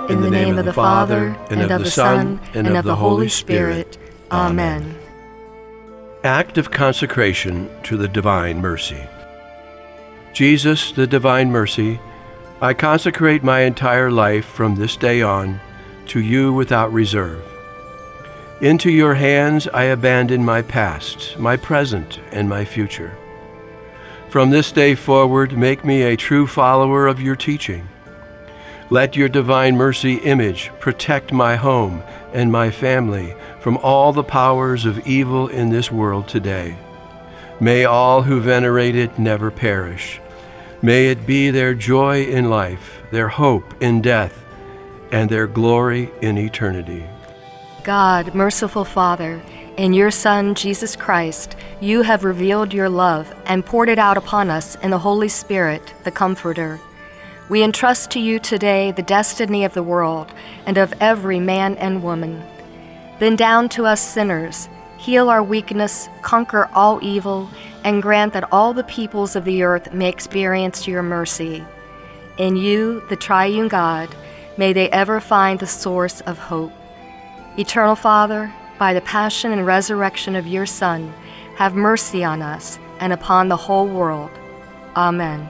In the name of the Father, and of the Son, and of the Holy Spirit. Amen. Act of consecration to the Divine Mercy. Jesus, the Divine Mercy, I consecrate my entire life from this day on to you without reserve. Into your hands I abandon my past, my present, and my future. From this day forward, make me a true follower of your teaching. Let your divine mercy image protect my home and my family from all the powers of evil in this world today. May all who venerate it never perish. May it be their joy in life, their hope in death, and their glory in eternity. God, merciful Father, in your Son, Jesus Christ, you have revealed your love and poured it out upon us in the Holy Spirit, the Comforter. We entrust to you today the destiny of the world and of every man and woman. Bend down to us sinners, heal our weakness, conquer all evil, and grant that all the peoples of the earth may experience your mercy. In you, the triune God, may they ever find the source of hope. Eternal Father, by the passion and resurrection of your Son, have mercy on us and upon the whole world. Amen.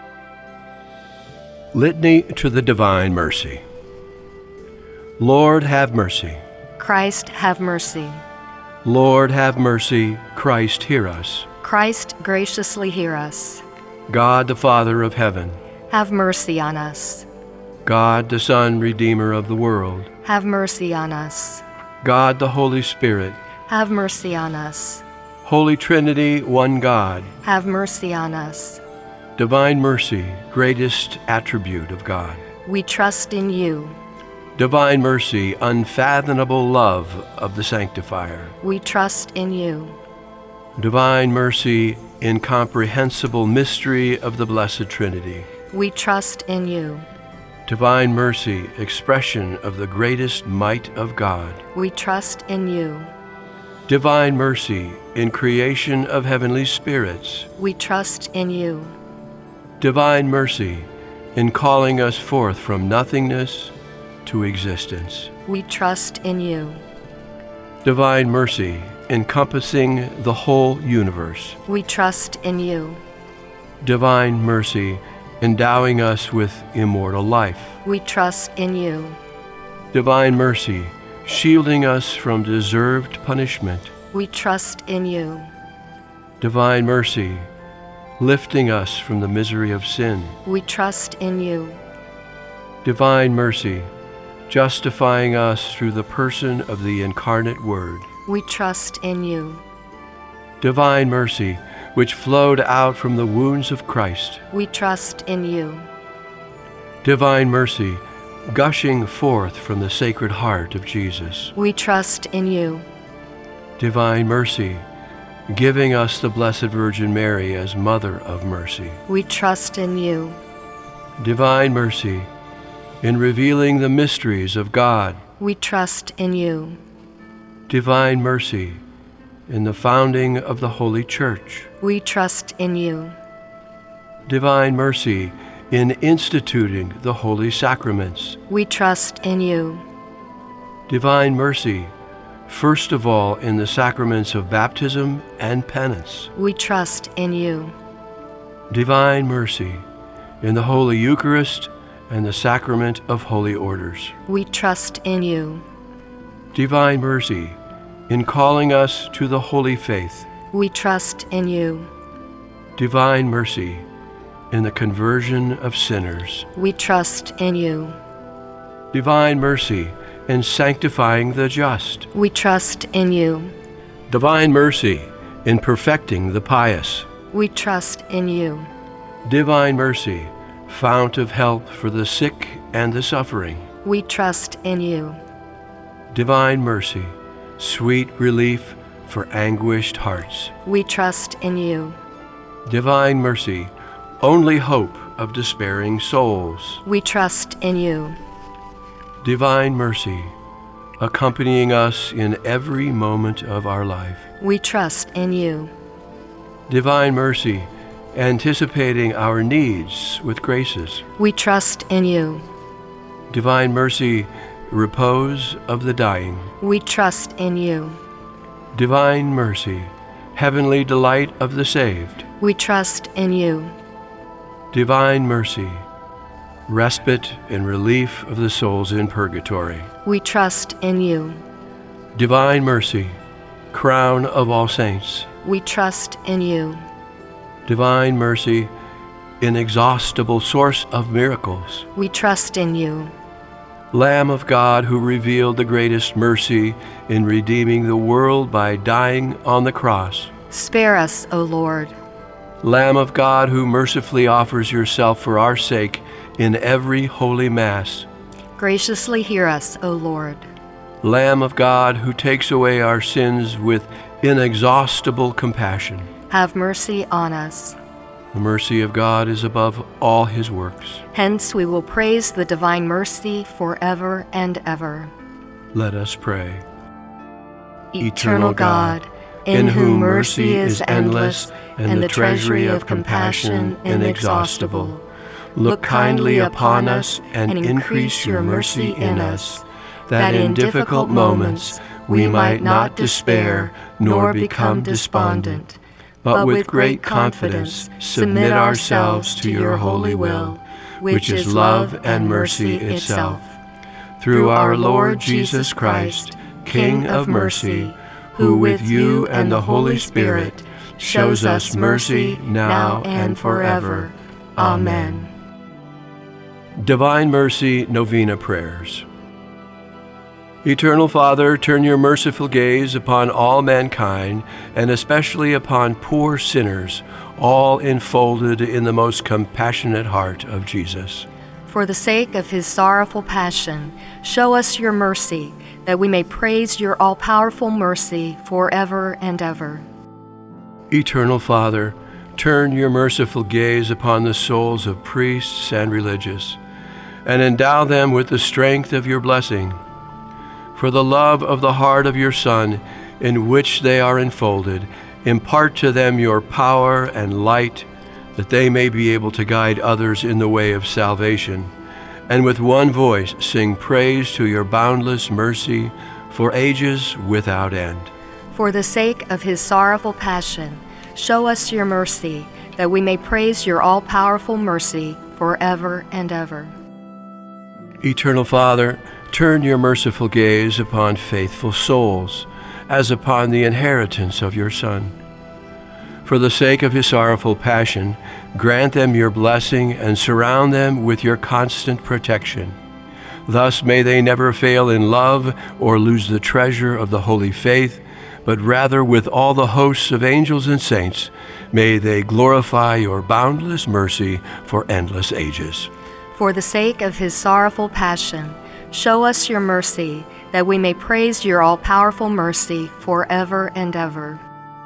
Litany to the Divine Mercy. Lord, have mercy. Christ, have mercy. Lord, have mercy. Christ, hear us. Christ, graciously hear us. God, the Father of heaven, have mercy on us. God, the Son, Redeemer of the world, have mercy on us. God, the Holy Spirit, have mercy on us. Holy Trinity, one God, have mercy on us. Divine mercy, greatest attribute of God, we trust in you. Divine mercy, unfathomable love of the Sanctifier, we trust in you. Divine mercy, incomprehensible mystery of the Blessed Trinity, we trust in you. Divine mercy, expression of the greatest might of God, we trust in you. Divine mercy, in creation of heavenly spirits, we trust in you. Divine mercy, in calling us forth from nothingness to existence, we trust in you. Divine mercy, encompassing the whole universe, we trust in you. Divine mercy, endowing us with immortal life, we trust in you. Divine mercy, shielding us from deserved punishment, we trust in you. Divine mercy, lifting us from the misery of sin, we trust in you. Divine mercy, justifying us through the person of the incarnate Word, we trust in you. Divine mercy, which flowed out from the wounds of Christ, we trust in you. Divine mercy, gushing forth from the Sacred Heart of Jesus, we trust in you. Divine mercy, giving us the Blessed Virgin Mary as Mother of Mercy, we trust in you. Divine mercy, in revealing the mysteries of God, we trust in you. Divine mercy, in the founding of the Holy Church, we trust in you. Divine mercy, in instituting the holy sacraments, we trust in you. Divine mercy, first of all in the sacraments of baptism and penance, we trust in you. Divine mercy, in the Holy Eucharist and the sacrament of holy orders, we trust in you. Divine mercy, in calling us to the holy faith, we trust in you. Divine mercy, in the conversion of sinners, we trust in you. Divine mercy, in sanctifying the just, we trust in you. Divine mercy, in perfecting the pious, we trust in you. Divine mercy, fount of help for the sick and the suffering, we trust in you. Divine mercy, sweet relief for anguished hearts, we trust in you. Divine mercy, only hope of despairing souls, we trust in you. Divine mercy, accompanying us in every moment of our life, we trust in you. Divine mercy, anticipating our needs with graces, we trust in you. Divine mercy, repose of the dying. We trust in you. Divine mercy, heavenly delight of the saved. We trust in you. Divine mercy, respite and relief of the souls in purgatory. We trust in you. Divine mercy, crown of all saints. We trust in you. Divine mercy, inexhaustible source of miracles. We trust in you. Lamb of God, who revealed the greatest mercy in redeeming the world by dying on the cross. Spare us, O Lord. Lamb of God, who mercifully offers yourself for our sake in every holy Mass. Graciously hear us, O Lord. Lamb of God, who takes away our sins with inexhaustible compassion. Have mercy on us. The mercy of God is above all his works. Hence we will praise the divine mercy forever and ever. Let us pray. Eternal God, in whom mercy is endless and the treasury of compassion inexhaustible, look kindly upon us and increase your mercy in us, that in difficult moments we might not despair nor become despondent, but with great confidence submit ourselves to your holy will, which is love and mercy itself. Through our Lord Jesus Christ, King of mercy, who with you and the Holy Spirit shows us mercy now and forever. Amen. Divine Mercy Novena Prayers. Eternal Father, turn your merciful gaze upon all mankind, and especially upon poor sinners, all enfolded in the most compassionate heart of Jesus. For the sake of his sorrowful passion, show us your mercy, that we may praise your all-powerful mercy forever and ever. Eternal Father, turn your merciful gaze upon the souls of priests and religious, and endow them with the strength of your blessing. For the love of the heart of your Son, in which they are enfolded, impart to them your power and light, that they may be able to guide others in the way of salvation, and with one voice sing praise to your boundless mercy for ages without end. For the sake of his sorrowful passion, show us your mercy, that we may praise your all-powerful mercy forever and ever. Eternal Father, turn your merciful gaze upon faithful souls, as upon the inheritance of your Son. For the sake of his sorrowful passion, grant them your blessing and surround them with your constant protection. Thus may they never fail in love or lose the treasure of the holy faith, but rather with all the hosts of angels and saints, may they glorify your boundless mercy for endless ages. For the sake of his sorrowful passion, show us your mercy, that we may praise your all-powerful mercy forever and ever.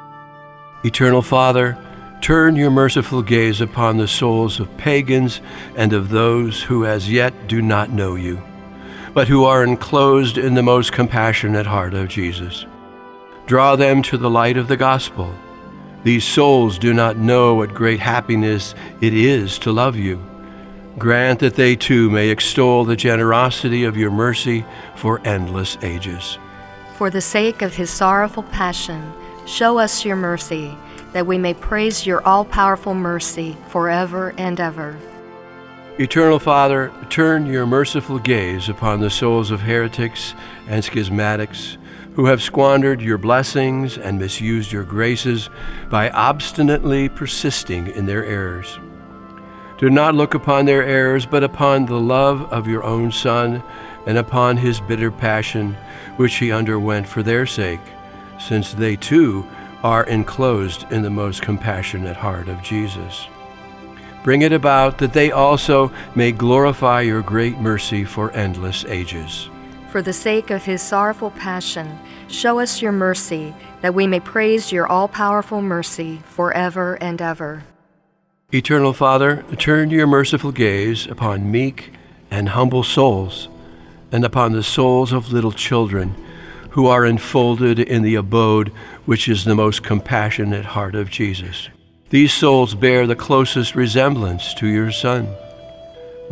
Eternal Father, turn your merciful gaze upon the souls of pagans and of those who as yet do not know you, but who are enclosed in the most compassionate heart of Jesus. Draw them to the light of the gospel. These souls do not know what great happiness it is to love you. Grant that they too may extol the generosity of your mercy for endless ages. For the sake of his sorrowful passion, show us your mercy, that we may praise your all-powerful mercy forever and ever. Eternal Father, turn your merciful gaze upon the souls of heretics and schismatics who have squandered your blessings and misused your graces by obstinately persisting in their errors. Do not look upon their errors, but upon the love of your own Son and upon his bitter passion, which he underwent for their sake, since they too are enclosed in the most compassionate heart of Jesus. Bring it about that they also may glorify your great mercy for endless ages. For the sake of his sorrowful passion, show us your mercy, that we may praise your all-powerful mercy forever and ever. Eternal Father, turn your merciful gaze upon meek and humble souls, and upon the souls of little children who are enfolded in the abode which is the most compassionate heart of Jesus. These souls bear the closest resemblance to your Son.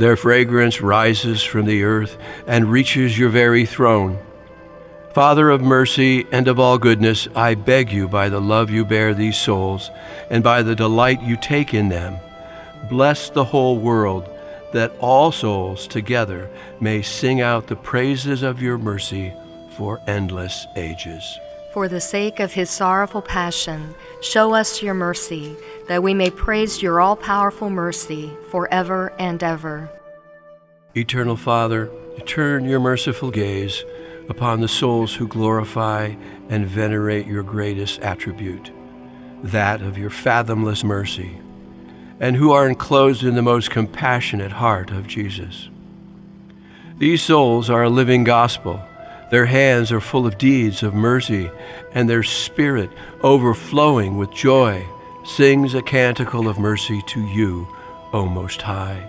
Their fragrance rises from the earth and reaches your very throne. Father of mercy and of all goodness, I beg you by the love you bear these souls and by the delight you take in them, bless the whole world, that all souls together may sing out the praises of your mercy for endless ages. For the sake of his sorrowful passion, show us your mercy, that we may praise your all-powerful mercy forever and ever. Eternal Father, turn your merciful gaze upon the souls who glorify and venerate your greatest attribute, that of your fathomless mercy, and who are enclosed in the most compassionate heart of Jesus. These souls are a living gospel. Their hands are full of deeds of mercy, and their spirit, overflowing with joy, sings a canticle of mercy to you, O Most High.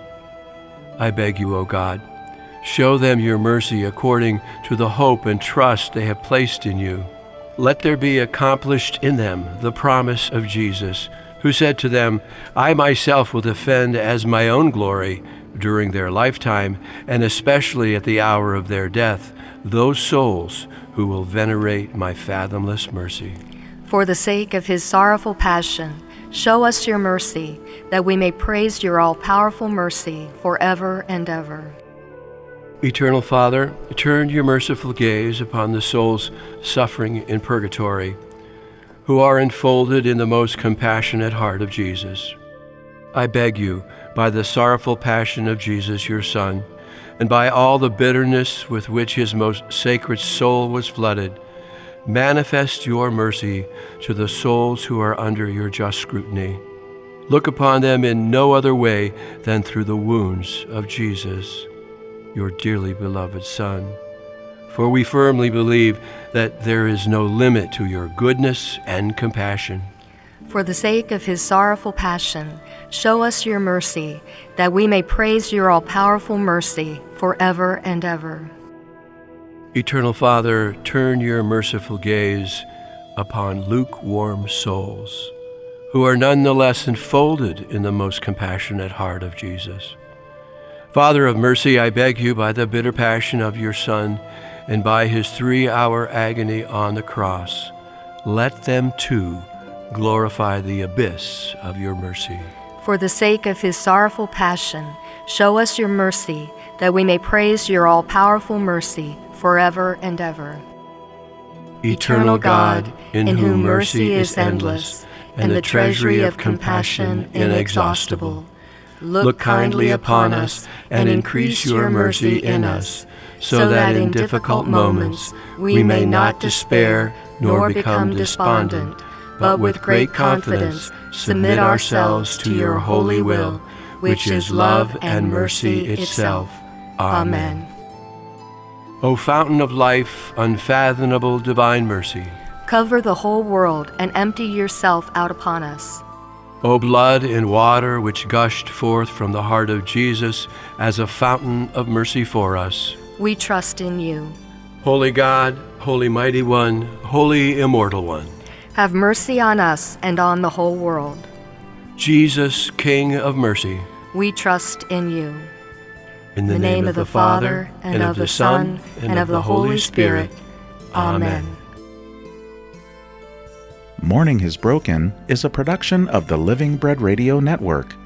I beg you, O God, show them your mercy according to the hope and trust they have placed in you. Let there be accomplished in them the promise of Jesus, who said to them, I myself will defend as my own glory during their lifetime, and especially at the hour of their death, those souls who will venerate my fathomless mercy. For the sake of his sorrowful passion, show us your mercy, that we may praise your all-powerful mercy forever and ever. Eternal Father, turn your merciful gaze upon the souls suffering in purgatory, who are enfolded in the most compassionate heart of Jesus. I beg you, by the sorrowful passion of Jesus, your Son, and by all the bitterness with which his most sacred soul was flooded, manifest your mercy to the souls who are under your just scrutiny. Look upon them in no other way than through the wounds of Jesus, your dearly beloved Son. For we firmly believe that there is no limit to your goodness and compassion. For the sake of his sorrowful passion, show us your mercy, that we may praise your all-powerful mercy forever and ever. Eternal Father, turn your merciful gaze upon lukewarm souls, who are nonetheless enfolded in the most compassionate heart of Jesus. Father of mercy, I beg you, by the bitter passion of your Son, and by his 3-hour agony on the cross, let them too glorify the abyss of your mercy. For the sake of his sorrowful passion, show us your mercy, that we may praise your all-powerful mercy forever and ever. Eternal God, in whom mercy is endless, and the treasury of compassion inexhaustible, look kindly upon us and increase your mercy in us, so that in difficult moments we may not despair nor become despondent, but with great confidence submit ourselves to your holy will, which is love and mercy itself. Amen. O fountain of life, unfathomable divine mercy, cover the whole world and empty yourself out upon us. O blood and water which gushed forth from the heart of Jesus as a fountain of mercy for us, we trust in you. Holy God, Holy Mighty One, Holy Immortal One, have mercy on us and on the whole world. Jesus, King of mercy, we trust in you. In the name of the Father, and of the Son, and of the Holy Spirit. Amen. Morning Has Broken is a production of the Living Bread Radio Network.